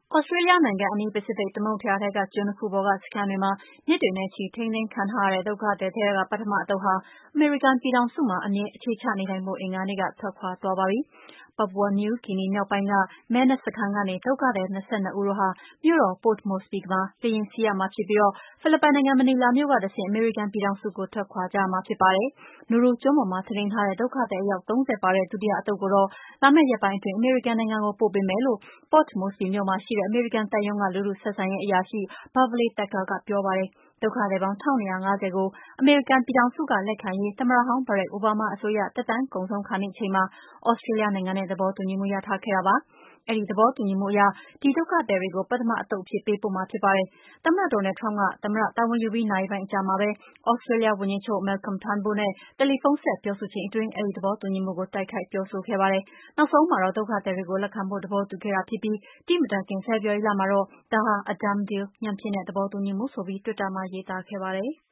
သြစတြေးလျနိုင်ငံအနီး ပစိဖိတ်သမုဒ္ဒရာထဲက ကျွန်း 2 ခုပေါ်က စခန်းတွေမှာ နှစ်တွေနဲ့ချီ ထိန်းသိမ်းခံထားရတဲ့ ဒုက္ခသည်ထဲက ပထမအသုတ်ဟာ အမေရိကန်ပြည်ထောင်စုမှာ အခြေချနေထိုင်ဖို့ အင်္ဂါနေ့က ထွက်ခွာသွားပါပြီ။ Papua New Guinea မြောက်ပိုင်းက Manus စခန်းကနေ ဒုက္ခသည် ၂၂ ဦးတို့ဟာ မြို့တော် Port Moresby မှာ လေယာဉ်စီးရမှာဖြစ်ပြီး ဖိလစ်ပိုင်နိုင်ငံ မနီလာမြို့ကတဆင့် အမေရိကန်ပြည်ထောင်စုကို ထွက်ခွာကြရမှာဖြစ်ပါတယ်။ Nauru ကျွန်းပေါ်မှာ ထိန်းသိမ်းထားတဲ့ ဒုက္ခသည် အယောက် 30 ပါတဲ့ ဒုတိယအသုတ်ကိုတော့ လာမယ့်ရက်ပိုင်းအတွင်း အမေရိကန်နိုင်ငံကို ပို့ပေးမယ်လို့ Port Moresby မြို့မှာရှိတဲ့ အမေရိကန်သံရုံးက လူထုဆက်ဆံရေးအရာရှိ Beverly Tucker ကပြောပါတယ်။ ဒုက္ခသည်ပေါင်း ၁,၂၅၀ ကို အမေရိကန်ပြည်ထောင်စုက လက်ခံရေး သမ္မတဟောင်း Barack Obama အစိုးရ သက်တမ်းကုန်ဆုံးခါနီးအချိန်မှာ သြစတြေးလျနိုင်ငံနဲ့ သဘောတူညီမှု ရထားခဲ့တာပါ။ အဲဒီသဘောတူညီမှုအရ ဒီဒုက္ခသည်တွေကို ပထမအသုတ်အဖြစ် ပေးပို့မှာဖြစ်ပါတယ်။ သမ္မတ Donald Trump က သမ္မတတာဝန်ယူပြီး နာရီပိုင်းအကြာမှာပဲ သြစတြေးလျဝန်ကြီးချုပ် Malcolm Turnbull နဲ့ တယ်လီဖုန်းဆက် ပြောဆိုချိန်အတွင်း အဲဒီသဘောတူညီမှုကို တိုက်ခိုက်ပြောဆိုခဲ့ပါတယ်။ နောက်ဆုံးမှာတော့ ဒုက္ခသည်တွေကို လက်ခံဖို့ သဘောတူခဲ့တာဖြစ်ပြီး ဒီ့မတိုင်ခင် ဖေဖော်ဝါရီလမှာတော့ ဒါဟာ a done deal ညံဖျင်းတဲ့ သဘောတူညီမှုဆိုပြီး တွစ်တာမှာ ရေးသားခဲ့ပါတယ်။